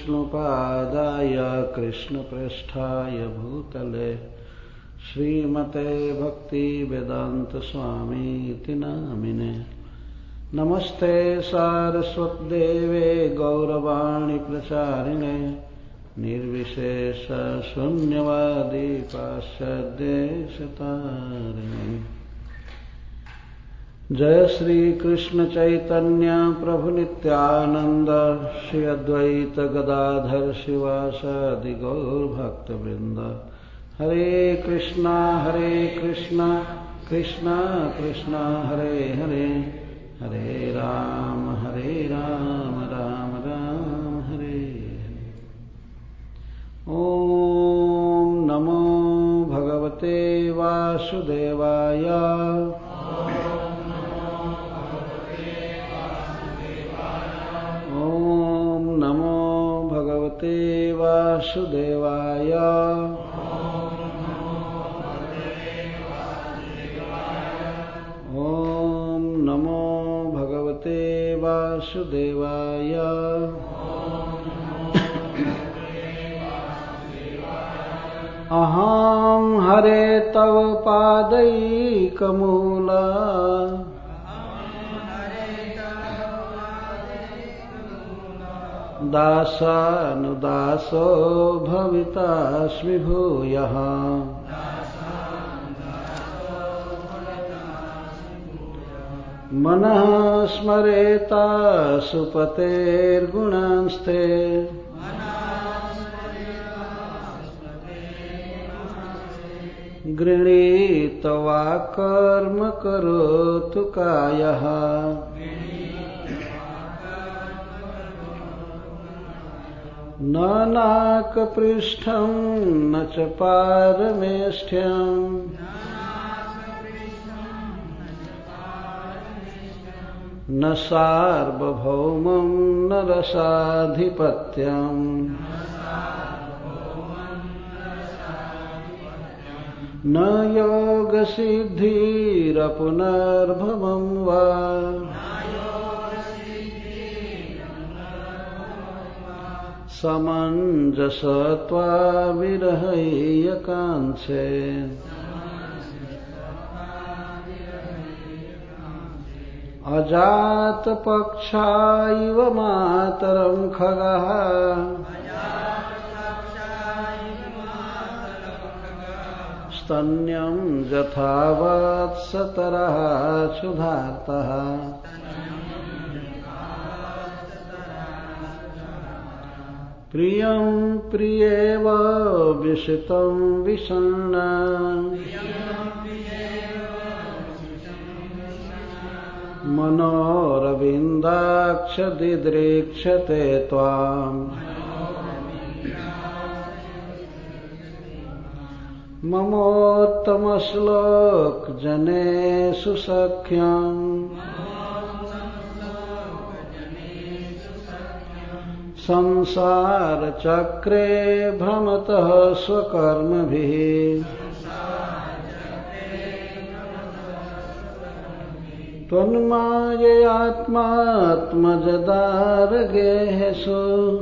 विष्णुपादाय कृष्णप्रेष्ठाय भूतले श्रीमते भक्तिवेदान्तस्वामीति नामिने। नमस्ते सारस्वतदेवे गौरवाणी प्रचारिणे निर्विशेष शून्यवादी पाश्चात्यदेशतारिणे। जय श्री कृष्ण चैतन्य प्रभु नित्यानंद श्री अद्वैत गदाधर शिवासादि गौर भक्तवृंद। हरे कृष्णा कृष्णा कृष्णा हरे हरे, हरे राम राम राम हरे हरे। ओम नमो भगवते वासुदेवाय। ओम नमो भगवते वासुदेवाय। ओम नमो भगवते वासुदेवाय। अहं हरे तव पादैकमूला दासानुदासो भवितास्मि भूयः। मनः स्मरेता सुपतेर्गुणांस्ते गृणीत्वा कर्म करोतु कायः। न नाकपृष्ठं न च पारमेष्ठ्यम् न सार्वभौमं न रसाधिपत्यम्। न योगसिद्धिरपुनर्भवं वा समञ्जसत्वा विरहैयकांक्षे। अजातपक्षा इव मातरं खगः स्तन्यं यथा वत्सतरः क्षुधार्तः। प्रियं प्रियेव विषितं विषण्णा मनोरविन्दाक्ष दिदृक्षते त्वाम्। ममोत्तमश्लोक जनेषु सख्यम् संसारचक्रे भ्रमतः स्वकर्मभिः। त्वन्माययात्मात्मजदारगेषु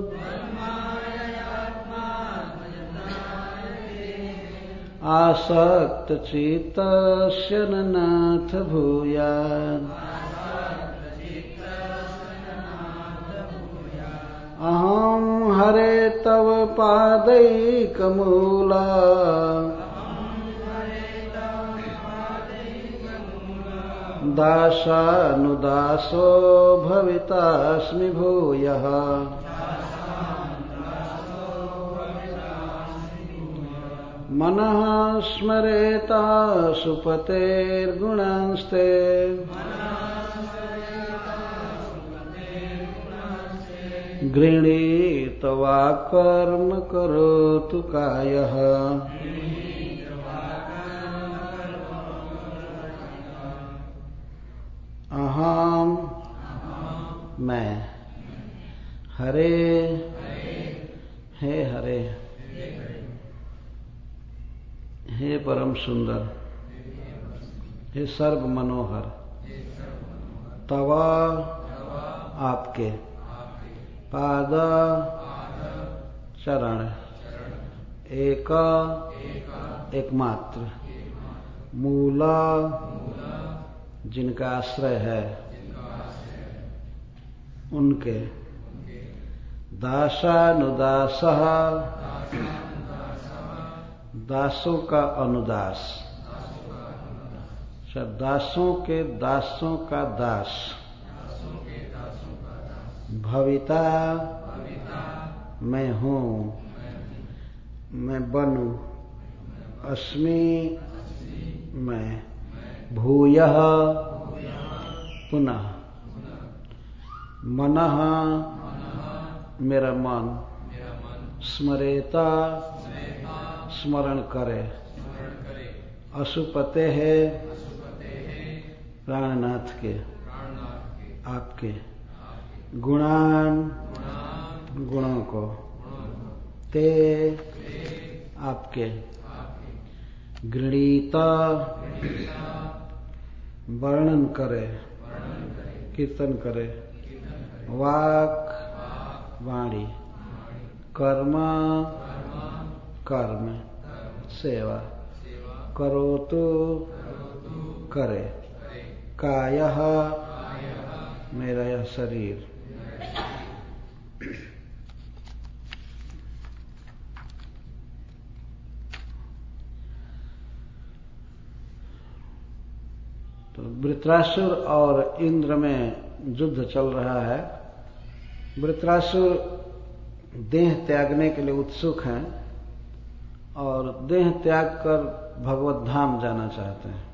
आसक्तचित्तस्य न नाथ भूयात्। अहं हरे तव पादैकमूला दासानुदासो भवितास्मि भूयः। मनः स्मरेता सुपतेर्गुणांस्ते गृणीत्वा कर्म करोतु कायः। अहम मैं हरे हे हरे हे परम सुंदर हे सर्व मनोहर तवा आपके पाद चरण एक एकमात्र मूला जिनका आश्रय है उनके दासानुदासः दासों का अनुदास दासों के दासों का दास भविता मैं हूँ मैं बनूं अस्मि मैं भूयः पुनः मनः मेरा मन स्मरेता स्मरण करे अशुपते है प्राणनाथ के आपके गुणान गुणों को ते आपके गृणीता वर्णन करे कीर्तन करे वाक वाणी कर्म कर्म सेवा करोतु करे कायः मेरा यह शरीर तो वृत्रासुर और इंद्र में युद्ध चल रहा है। वृत्रासुर देह त्यागने के लिए उत्सुक हैं और देह त्याग कर भगवत धाम जाना चाहते हैं,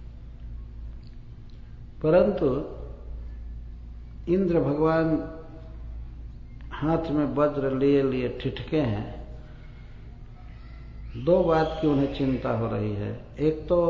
परंतु इंद्र भगवान हाथ में वज्र लिए लिए ठिठके हैं। दो बात की उन्हें चिंता हो रही है। एक तो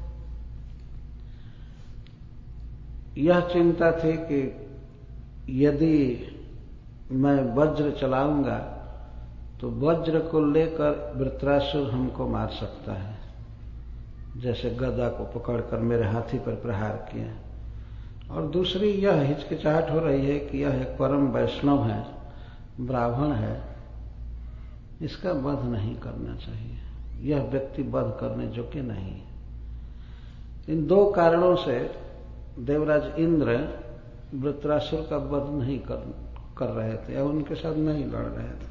यह चिंता थी कि यदि मैं वज्र चलाऊंगा तो वज्र को लेकर वृत्रासुर हमको मार सकता है, जैसे गदा को पकड़कर मेरे हाथी पर प्रहार किया। और दूसरी यह हिचकिचाहट हो रही है कि यह एक परम वैष्णव है, ब्राह्मण है, इसका वध नहीं करना चाहिए, यह व्यक्ति वध करने योग्य नहीं है। इन दो कारणों से देवराज इंद्र वृत्रासुर का वध नहीं कर रहे थे या उनके साथ नहीं लड़ रहे थे।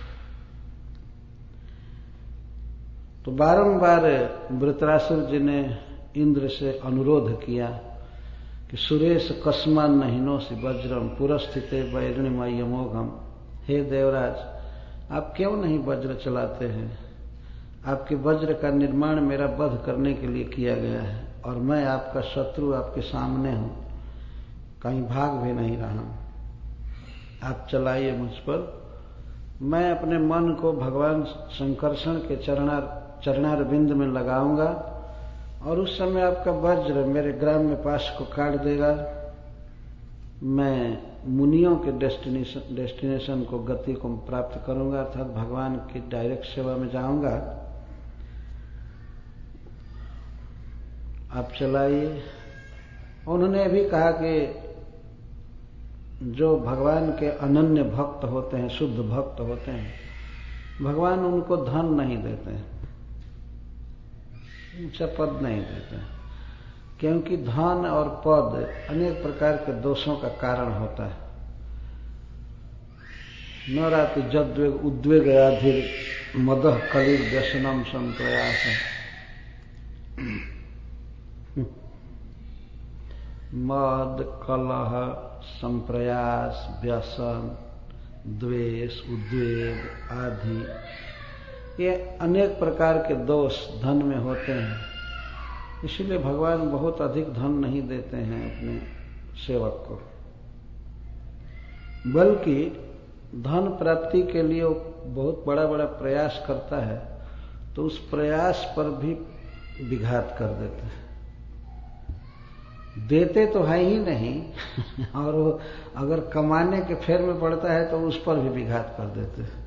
तो बारंबार वृत्रासुर जी ने इंद्र से अनुरोध किया कि सुरेश कस्मान नहिनोसि वज्रम पुरस्थिते वैरिणिमय मोघम। हे देवराज, आप क्यों नहीं वज्र चलाते हैं? आपके वज्र का निर्माण मेरा वध करने के लिए किया गया है और मैं आपका शत्रु आपके सामने हूं, कहीं भाग भी नहीं रहा हूं। आप चलाइए मुझ पर, मैं अपने मन को भगवान शंकरषण के चरणारविंद में लगाऊंगा और उस समय आपका वज्र मेरे ग्राम में पाश को काट देगा। मैं मुनियों के डेस्टिनेशन को, गति को प्राप्त करूंगा, अर्थात भगवान की डायरेक्ट सेवा में जाऊंगा। आप चलाइए। उन्होंने भी कहा कि जो भगवान के अनन्य भक्त होते हैं, शुद्ध भक्त होते हैं, भगवान उनको धन नहीं देते हैं, ऊंचा पद नहीं देते हैं, क्योंकि धन और पद अनेक प्रकार के दोषों का कारण होता है। न राति जद्वेग उद्वेग आधिर मदह कलिर व्यसनम संप्रयास। मद, कलह, संप्रयास, व्यसन, द्वेष, उद्वेग आदि, ये अनेक प्रकार के दोष धन में होते हैं। इसीलिए भगवान बहुत अधिक धन नहीं देते हैं अपने सेवक को, बल्कि धन प्राप्ति के लिए वो बहुत बड़ा बड़ा प्रयास करता है तो उस प्रयास पर भी विघात कर देते हैं। देते तो है ही नहीं और वो अगर कमाने के फेर में पड़ता है तो उस पर भी विघात कर देते हैं।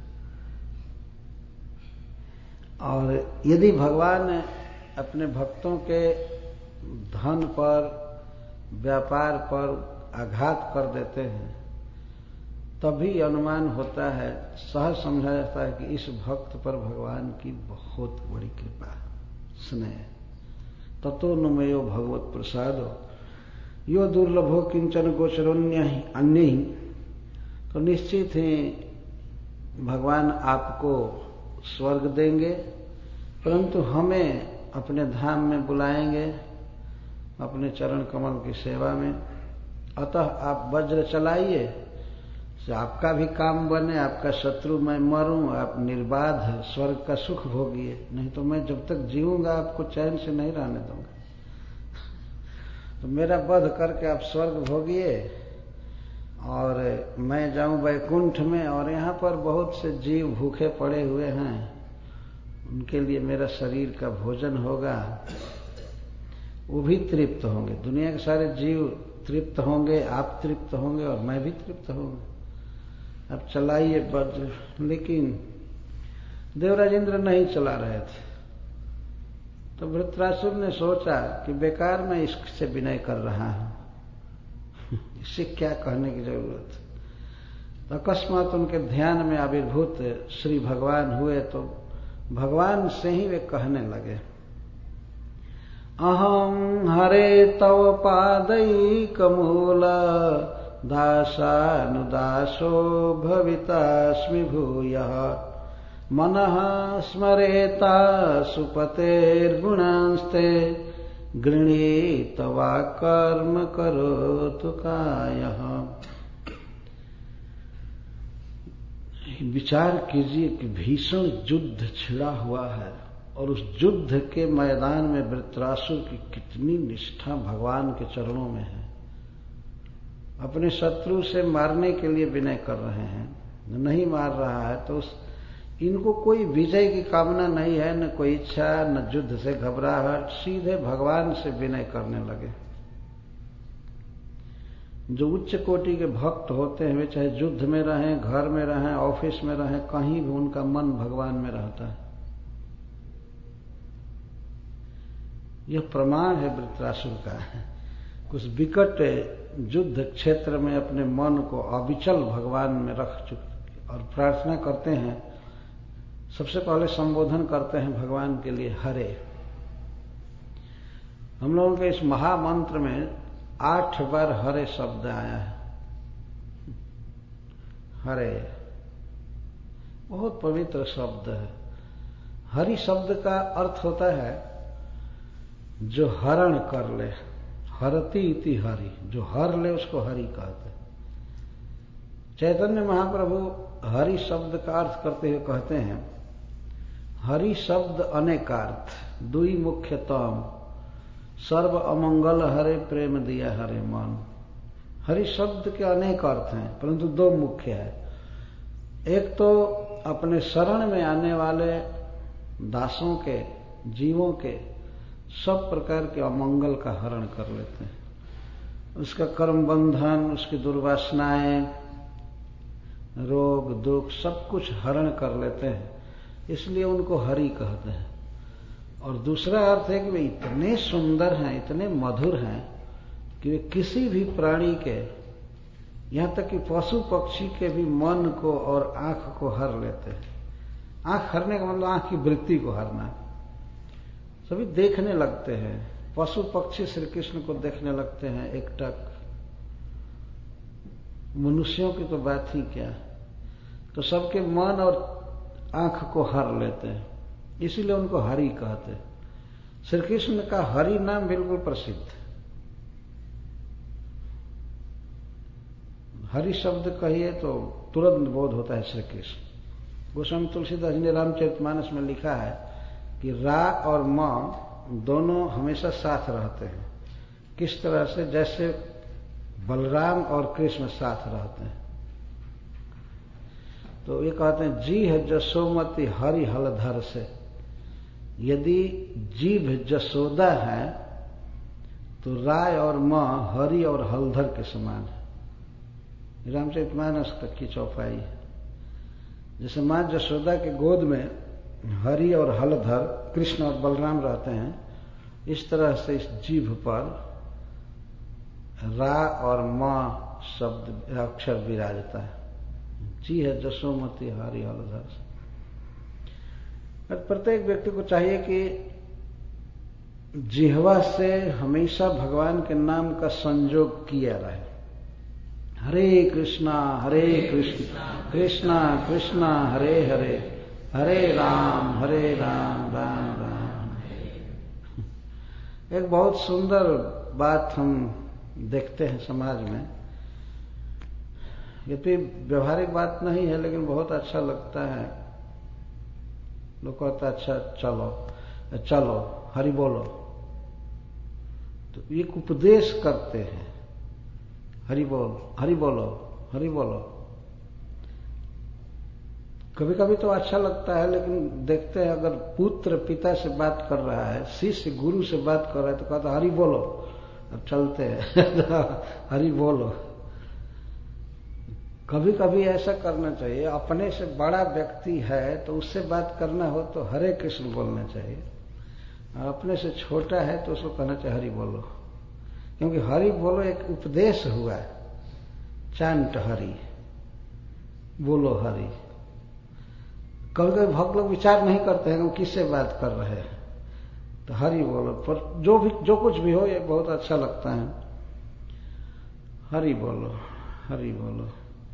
और यदि भगवान अपने भक्तों के धन पर, व्यापार पर आघात कर देते हैं तभी अनुमान होता है, सहज समझा जाता है कि इस भक्त पर भगवान की बहुत बड़ी कृपा, स्नेह। ततो नुमेयो भगवत प्रसादो यो दुर्लभो किंचन गोचरोन्य अन्य ही। तो निश्चित ही भगवान आपको स्वर्ग देंगे, परंतु हमें अपने धाम में बुलाएंगे, अपने चरण कमल की सेवा में। अतः आप वज्र चलाइए, से आपका भी काम बने, आपका शत्रु मैं मरूं, आप निर्बाध स्वर्ग का सुख भोगिए। नहीं तो मैं जब तक जीऊंगा आपको चैन से नहीं रहने दूंगा। तो मेरा वध करके आप स्वर्ग भोगिए और मैं जाऊं वैकुंठ में, और यहां पर बहुत से जीव भूखे पड़े हुए हैं, उनके लिए मेरा शरीर का भोजन होगा, वो भी तृप्त होंगे। दुनिया के सारे जीव तृप्त होंगे, आप तृप्त होंगे और मैं भी तृप्त होंगे। अब चलाइए वज्र। लेकिन देवराज इंद्र नहीं चला रहे थे। तो वृत्रासुर ने सोचा कि बेकार मैं इससे विनय कर रहा हूं, इससे क्या कहने की जरूरत है। तो अकस्मात उनके ध्यान में आविर्भूत श्री भगवान हुए, तो भगवान से ही वे कहने लगे, अहम हरे तव पादैकमूल दासानुदासो भवितास्मि भूयः मनः स्मरेता सुपतेर्गुणांस्ते गृणीतवा कर्म करोतु कायः। विचार कीजिए कि भीषण युद्ध छिड़ा हुआ है और उस युद्ध के मैदान में वृत्रासुर की कितनी निष्ठा भगवान के चरणों में है। अपने शत्रु से मारने के लिए विनय कर रहे हैं, नहीं मार रहा है तो इनको कोई विजय की कामना नहीं है, न कोई इच्छा, न युद्ध से घबराहट, सीधे भगवान से विनय करने लगे। जो उच्च कोटि के भक्त होते हैं वे चाहे युद्ध में रहें, घर में रहें, ऑफिस में रहें, कहीं भी उनका मन भगवान में रहता है। यह प्रमाण है वृत्रासुर का। कुछ विकट युद्ध क्षेत्र में अपने मन को अविचल भगवान में रख चुके और प्रार्थना करते हैं। सबसे पहले संबोधन करते हैं भगवान के लिए हरे। हम लोगों के इस महामंत्र में 8 बार हरे शब्द आया है। हरे बहुत पवित्र शब्द है। हरि शब्द का अर्थ होता है जो हरण कर ले, हरति इति हरि, जो हर ले उसको हरि कहते। चैतन्य महाप्रभु हरि शब्द का अर्थ करते हुए कहते हैं, हरि शब्द अनेकार्थ दुई मुख्यतम, सर्व अमंगल हरे प्रेम दिया हरे मन। हरि शब्द के अनेक अर्थ हैं, परंतु 2 मुख्य है। एक तो अपने शरण में आने वाले दासों के, जीवों के सब प्रकार के अमंगल का हरण कर लेते हैं। उसका कर्म बंधन, उसकी दुर्वासनाएं, रोग दुख सब कुछ हरण कर लेते हैं, इसलिए उनको हरि कहते हैं। और दूसरा अर्थ है कि वे इतने सुंदर हैं, इतने मधुर हैं कि वे किसी भी प्राणी के, यहां तक कि पशु पक्षी के भी मन को और आंख को हर लेते हैं। आंख हरने का मतलब आंख की वृत्ति को हरना। सभी देखने लगते हैं, पशु पक्षी श्री कृष्ण को देखने लगते हैं एकटक। मनुष्यों की तो बात ही क्या। तो सबके मन और आंख को हर लेते हैं, इसीलिए उनको हरि कहते हैं। श्री कृष्ण का हरि नाम बिल्कुल प्रसिद्ध है। हरि शब्द कहिए तो तुरंत बोध होता है श्री कृष्ण। गोस्वामी तुलसीदास जी ने रामचरितमानस में लिखा है कि रा और म दोनों हमेशा साथ रहते हैं। किस तरह से? जैसे बलराम और कृष्ण साथ रहते हैं। तो ये कहते हैं जी है जसोमति हरि हलधर से। यदि जीभ जसोदा है तो राय और मां हरि और हलधर के समान है। रामचरितमानस तक की चौपाई है। जैसे मां जसोदा के गोद में हरि और हलधर, कृष्ण और बलराम रहते हैं, इस तरह से इस जीभ पर रा और मां शब्द अक्षर विराजता है। जी है जसोमती हारी हलधर। प्रत्येक व्यक्ति को चाहिए कि जिह्वा से हमेशा भगवान के नाम का संयोग किया रहे। हरे कृष्णा कृष्णा कृष्णा हरे हरे, हरे राम राम राम। एक बहुत सुंदर बात हम देखते हैं समाज में, यद्यपि व्यवहारिक बात नहीं है लेकिन बहुत अच्छा लगता है। लोग कहते अच्छा चलो चलो हरि बोलो, तो एक उपदेश करते हैं, हरि बोल हरि बोलो हरि बोलो। कभी कभी तो अच्छा लगता है, लेकिन देखते हैं अगर पुत्र पिता से बात कर रहा है, शिष्य गुरु से बात कर रहा है, तो कहता हरि बोलो, अब चलते हैं हरि बोलो। कभी कभी ऐसा करना चाहिए, अपने से बड़ा व्यक्ति है तो उससे बात करना हो तो हरे कृष्ण बोलना चाहिए, और अपने से छोटा है तो उसको कहना चाहिए हरि बोलो, क्योंकि हरि बोलो एक उपदेश हुआ है। चांट हरि, बोलो हरि। कभी कभी भक्त लोग विचार नहीं करते हैं कि वो किससे बात कर रहे हैं, तो हरि बोलो। पर जो कुछ भी हो, ये बहुत अच्छा लगता है, हरि बोलो हरि बोलो।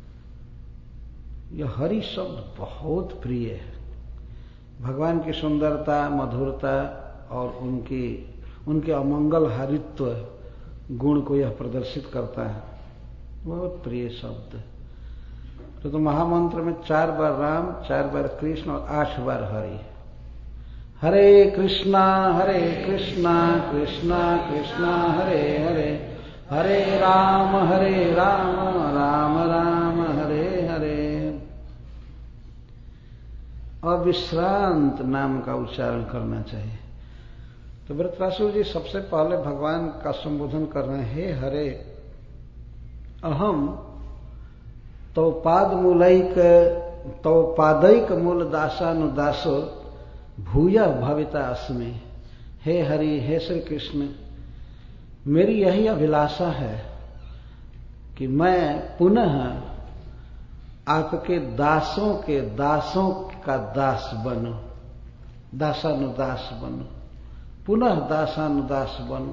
यह हरि शब्द बहुत प्रिय है। भगवान की सुंदरता, मधुरता और उनके अमंगल हारित्व गुण को यह प्रदर्शित करता है। बहुत प्रिय शब्द। तो महामंत्र में 4 बार राम, 4 बार कृष्ण और 8 बार हरि। हरे कृष्णा कृष्णा कृष्णा हरे हरे, हरे राम राम राम हरे हरे। अविश्रांत नाम का उच्चारण करना चाहिए। तो वृत्रासुर जी सबसे पहले भगवान का संबोधन कर रहे हैं, हे हरे अहम तो पादैक मूल दासानुदासो भूय भविता अस्मि। हे हरि, हे श्री कृष्ण, मेरी यही अभिलाषा है कि मैं पुनः आपके दासों का दास बनूं, दासानुदास बनूं, पुनः दासानुदास बनूं।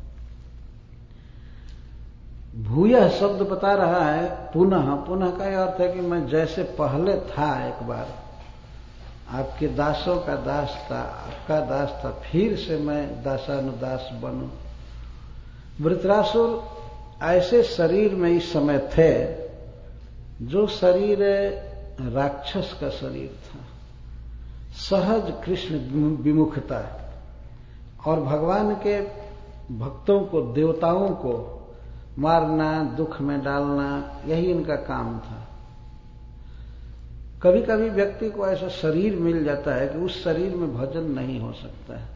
भूयः शब्द बता रहा है पुनः। पुनः का अर्थ है कि मैं जैसे पहले था, एक बार आपके दासों का दास था, आपका दास था, फिर से मैं दासानुदास बनूं। वृत्रासुर ऐसे शरीर में इस समय थे जो शरीर राक्षस का शरीर था, सहज कृष्ण विमुखता, और भगवान के भक्तों को, देवताओं को मारना, दुख में डालना, यही इनका काम था। कभी कभी व्यक्ति को ऐसा शरीर मिल जाता है कि उस शरीर में भजन नहीं हो सकता है,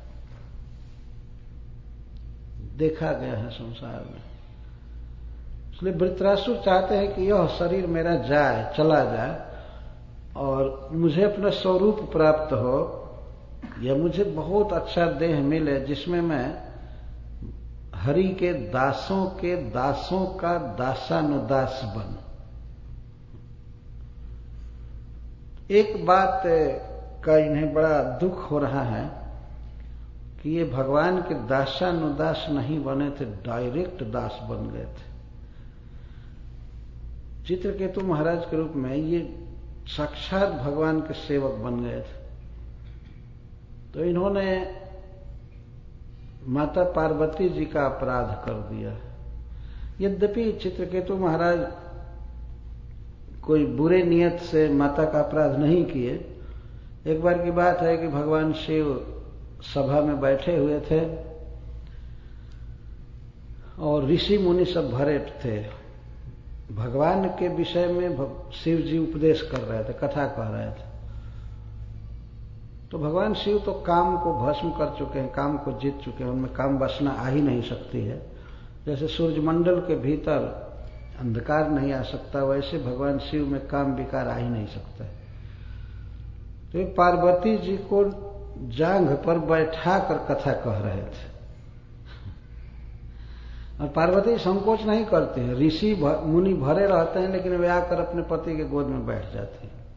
देखा गया है संसार में। इसलिए वृत्रासुर चाहते हैं कि यह शरीर मेरा जाए, चला जाए, और मुझे अपना स्वरूप प्राप्त हो, या मुझे बहुत अच्छा देह मिले जिसमें मैं हरि के दासों का दासानुदास बनूं। एक बात का इन्हें बड़ा दुख हो रहा है कि ये भगवान के दासानुदास नहीं बने थे, डायरेक्ट दास बन गए थे। चित्रकेतु महाराज के रूप में ये साक्षात भगवान के सेवक बन गए थे। तो इन्होंने माता पार्वती जी का अपराध कर दिया। यद्यपि चित्रकेतु महाराज कोई बुरे नियत से माता का अपराध नहीं किए। एक बार की बात है कि भगवान शिव सभा में बैठे हुए थे और ऋषि मुनि सब भरे थे। भगवान के विषय में शिव जी उपदेश कर रहे थे, कथा कह रहे थे। तो भगवान शिव तो काम को भस्म कर चुके हैं, काम को जीत चुके हैं, उनमें काम वासना आ ही नहीं सकती है। जैसे सूर्यमंडल के भीतर अंधकार नहीं आ सकता, वैसे भगवान शिव में काम विकार आ ही नहीं सकता। तो ये पार्वती जी को जांघ पर बैठा कर कथा कह रहे थे। और पार्वती संकोच नहीं करते हैं, ऋषि मुनि भरे रहते हैं लेकिन वे आकर अपने पति के गोद में बैठ जाते हैं।